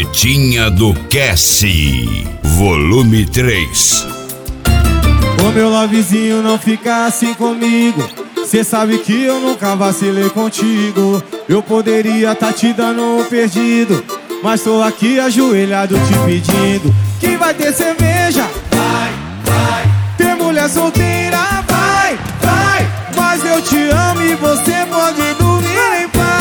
Gavetinha do Cassie, volume 3. Ô meu lovezinho, não fica assim comigo. Cê sabe que eu nunca vacilei contigo. Eu poderia tá te dando um perdido, mas tô aqui ajoelhado te pedindo que vai ter cerveja, vai, vai. Ter mulher solteira, vai, vai. Mas eu te amo e você pode dormir em paz.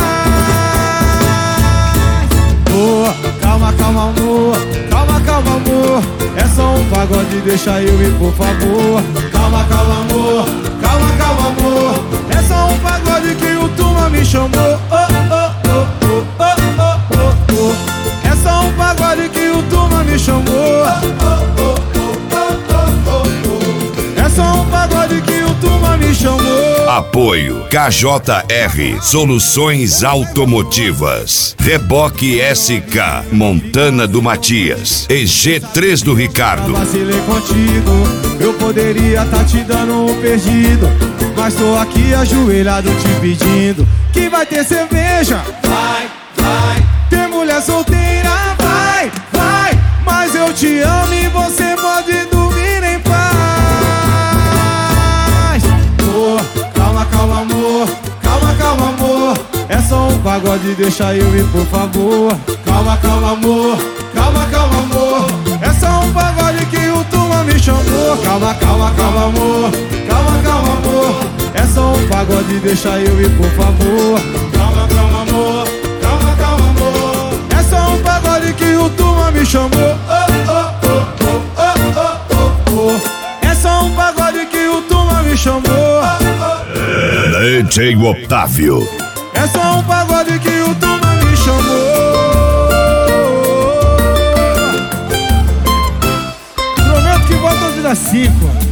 Boa, calma, calma, amor. Calma, calma, amor. É só um pagode, deixa eu ir, por favor. Calma, calma, amor. Calma, calma, amor. É só um pagode que o Tuma me chamou. Oh, oh, oh, oh, oh, oh, oh, oh. É só um pagode que o Tuma me chamou. Oh, oh, oh, oh, oh, oh, oh. É só um pagode que o Tuma me chamou. Apoio KJR Soluções Automotivas, Reboque SK, Montana do Matias e G3 do Ricardo. Vacilei contigo, eu poderia tá te dando um perdido, mas tô aqui ajoelhado te pedindo que vai ter cerveja, vai, vai. Ter mulher solteira, vai, vai. Mas eu te amo e você pode dormir em paz. Calma, calma, amor. Calma, calma, amor. É só um pagode, deixa eu ir, por favor. Calma, calma, amor. Calma, calma, amor. É só um pagode que o Tuma me chamou. Calma, calma, calma, amor. Calma, calma, amor. É só um pagode, deixa eu ir, por favor. Calma, calma, amor. Calma, calma, amor. É só um pagode que o Tuma me chamou. Oh, oh, oh, oh, oh, oh, oh. É só um pagode que o Tuma me chamou. DJ Otávio. É só um pagode que o Tuma me chamou. Prometo que volto às 5.